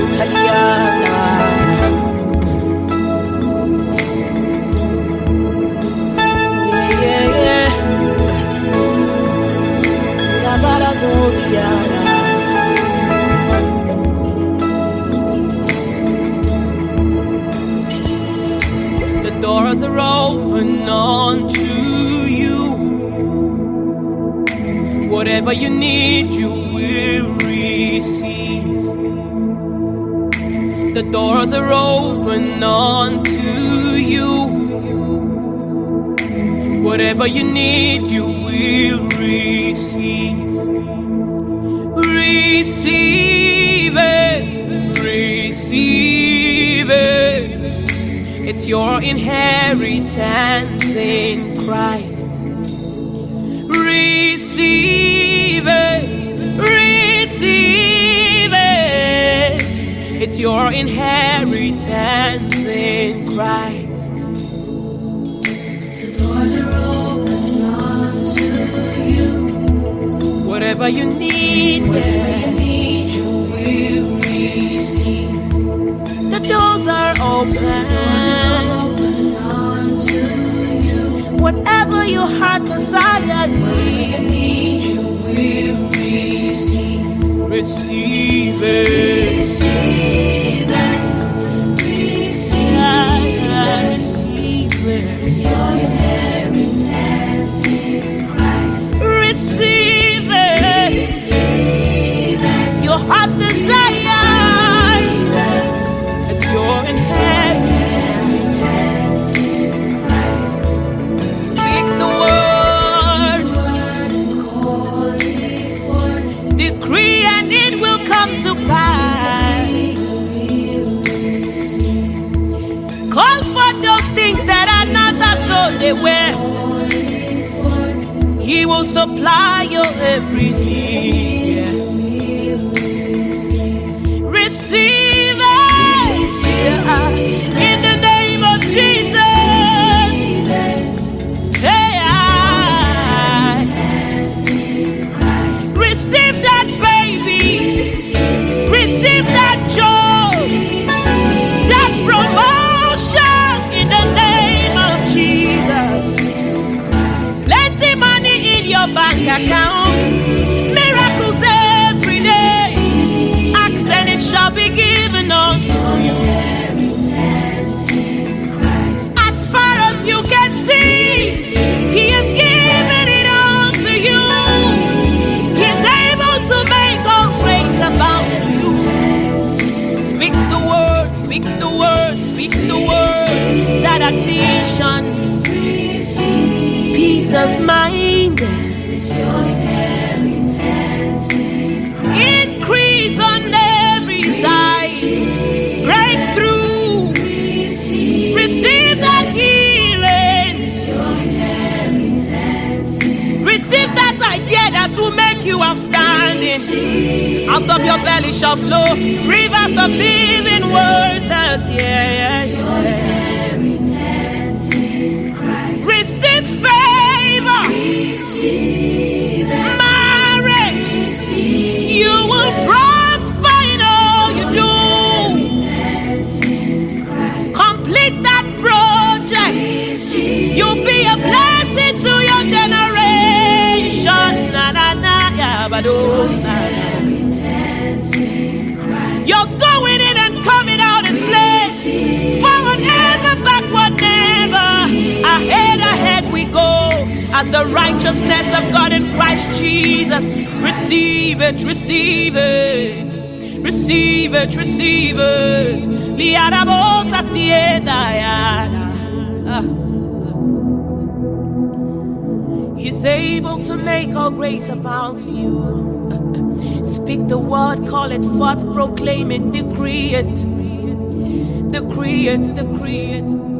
Taliana. The doors are open unto you. Whatever you need, you will receive. The doors are open unto you. Whatever you need, you will receive. Receive it, receive it. It's your inheritance in Christ. Receive it, receive it. It's your inheritance in Christ. The doors are open unto you. Whatever you need, you will receive. The doors are open unto you. Whatever your heart desires, you will receive. Receive it. Receive it. Receive it. It's your inheritance in Christ. Receive it. Receive it. Your heart desires. It's your inheritance in Christ. Speak the word. Decree and it will come to pass. Call for those things that are not as though they were. He will supply your every need. Receive it in the name of Jesus. Receive that baby. Receive that joy. That promotion in the name of Jesus. Let the money in your bank account. Miracles every day. Ask and it shall be given unto you. As far as you can see, He has given it unto you. He's able to make all grace abound to you. Speak the word, speak the word, speak the word. That addition, peace of mind, increase on every side, breakthrough, receive that healing, receive that idea that will make you outstanding. Out of your belly shall flow rivers of living waters. Receive favor, marriage. You will prosper in all you do. Complete that project. You'll be a blessing to your generation. You're going in and coming out in place. Forward ever, backward never. Ahead we go. As the righteousness of God in Christ Jesus. Receive it, receive it. Receive it, receive it. He's able to make all grace abound to you. Speak the word, call it forth, proclaim it, decree it. Decree it, decree it.